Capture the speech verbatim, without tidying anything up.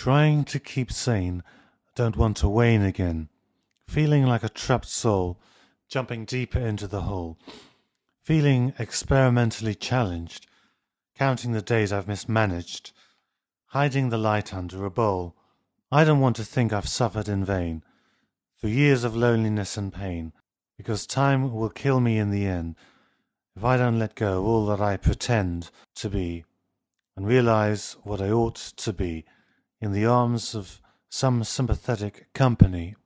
Trying to keep sane, don't want to wane again. Feeling like a trapped soul, jumping deeper into the hole. Feeling experimentally challenged, counting the days I've mismanaged, hiding the light under a bowl. I don't want to think I've suffered in vain, through years of loneliness and pain, because time will kill me in the end, if I don't let go all that I pretend to be, and realize what I ought to be, in the arms of some sympathetic company.